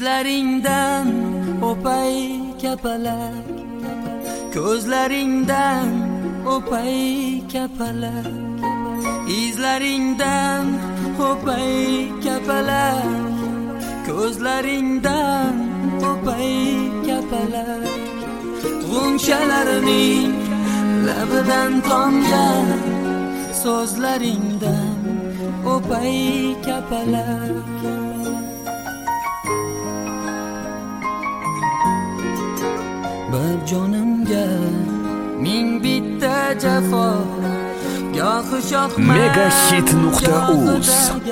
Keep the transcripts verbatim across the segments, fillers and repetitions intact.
Izlaringdan o'pay kapalak, ko'zlaringdan o'pay kapalak. Izlaringdan o'pay kapalak, ko'zlaringdan o'pay kapalak. G'unshalarining labidan tomgan so'zlaringdan o'pay kapalak. Bir jonimga ming bitta jafo, gohi shohman megahit nuqta uz.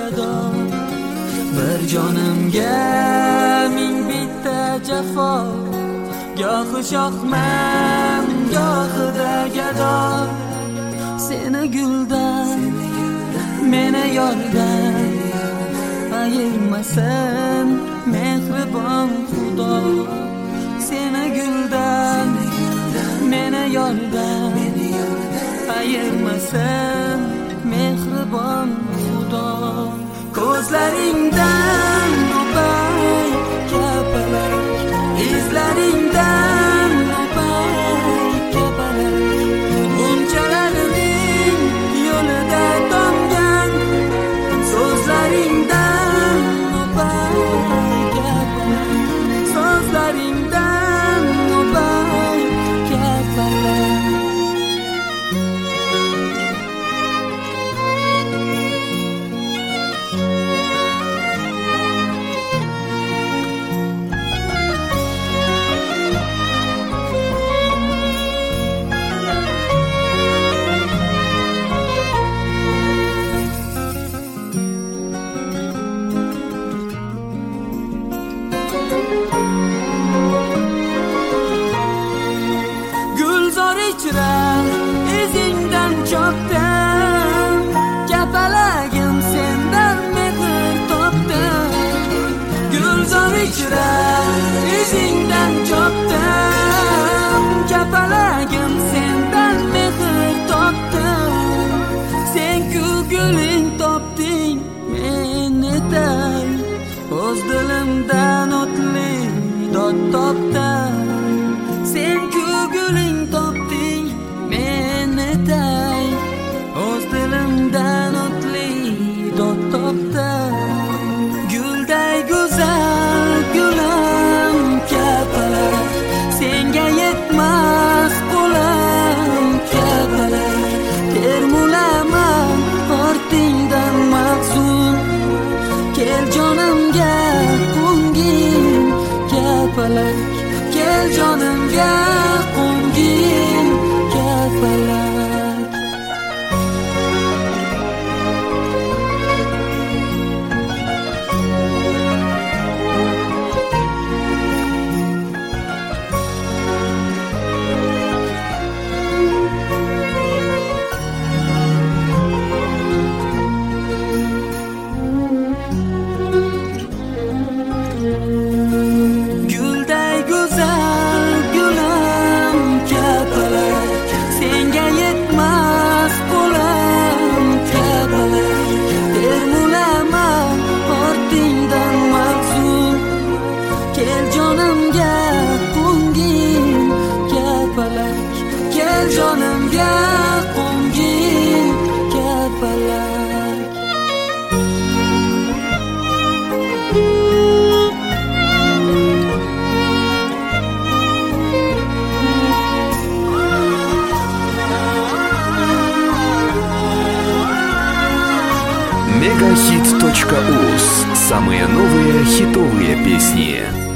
Bir jonimga ming bitta jafo, gohi shohman gohida gado. Seni guldan, meni yordan ayirmasin mehribon Xudo. Seni guldan, meni yordan ayirmasin mehribon Xudo. Ko'zlaringdan o'pay kapalak, izlaringdan o'pay kapalak. G'unchalarining yo'lida tomgan so'zlaringdan o'pay kapalak, so'zlaringdan o'pay kapalak. Izingdan chopdim, kapalagim sendan mehr topdim. Gulzor ichra izingdan chopdim, kapalagim sendan mehr topdim. Sen-ku guling topding meni tay, o'z dilimdan o'tli dod topdim. Sen-ku guling topding meni tay, o'z dilimdan o'tli dod topdim. Gulday go'zal gulim kapalak, senga yetmas qo'lim kapalak. Termulaman ortingdan mahzun, kel jonimga qo'ngin kapalak, kel jonimga qo'ngin kapalak. Gulday go'zal gulim kapalak, senga yetmas qo'lim kapalak. Termulaman ortingdan mahzun, kel jonimga qo'ngin kapalak, kel jonimga qo'ngin kapalak. megahit точка уз. Самые новые хитовые песни.